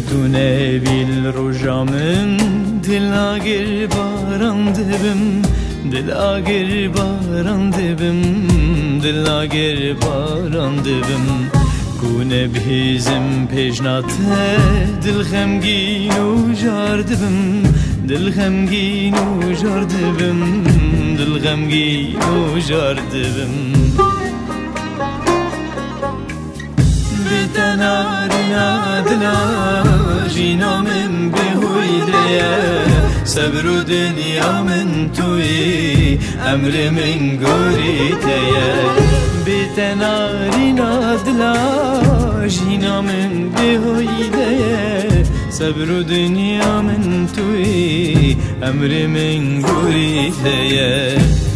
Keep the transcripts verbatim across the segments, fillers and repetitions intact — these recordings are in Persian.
تو نبیل روژامن دل آگر باران دبم دل آگر باران دبم دل آگر باران دبم گونه بیزم پیشناته دل خمگین و جار دبم دل خمگین و جار دبم دل خمگین و جار دبم بتنارنا دلا جینا من بهویده صبر و دنیا من توی امر من گوریته بتنارنا دلا جینا من بهویده صبر و دنیا من توی امر من گوریته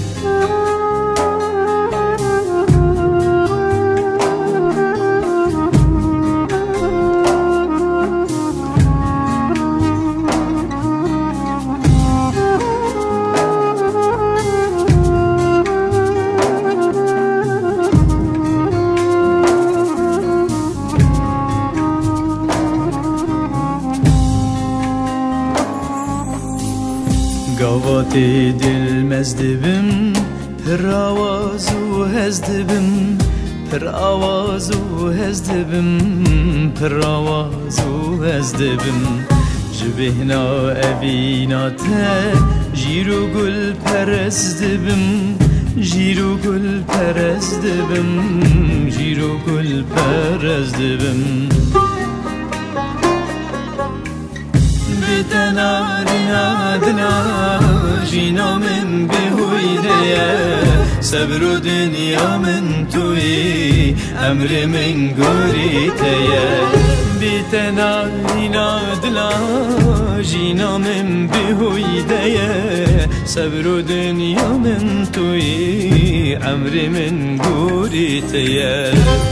گاواتی دل مزدبم پر آواز و هزدبم پر آواز و هزدبم پر آواز و هزدبم جبهنا ابینات جیرو گل پرزدبم جیرو گل پرزدبم جیرو گل پرزدبم بتنارنا دلا جینا من بهویده صبر و دنیا من توی امر من گوریته بتنارنا دلا جینا من بهویده صبر و دنیا من توی امر من گوریته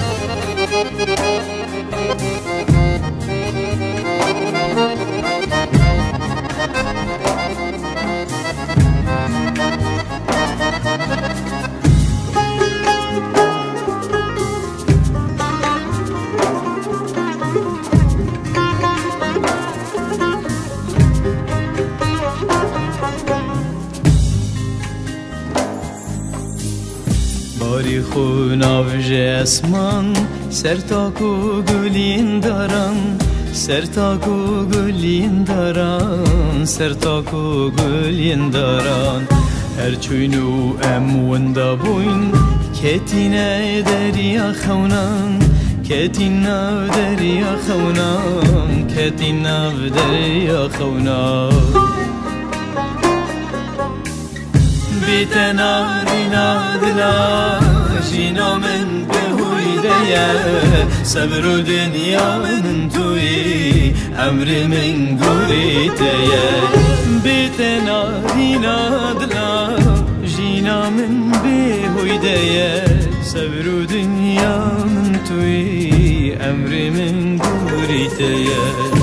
باری خون آوج اسمان سر تاکو گلین دارن سر تاکو گلین دارن سر تاکو گلین دارن هر چوینو ام وندا بوین کتینه دریا خونان کتینه دریا خونان کتینه دریا خونان بتنارنا دلا جینا من بهویده صبر و دنیا من توی امر من گوریته بتنارنا دلا جینا من بهویده صبر و دنیا من توی امر من گوریته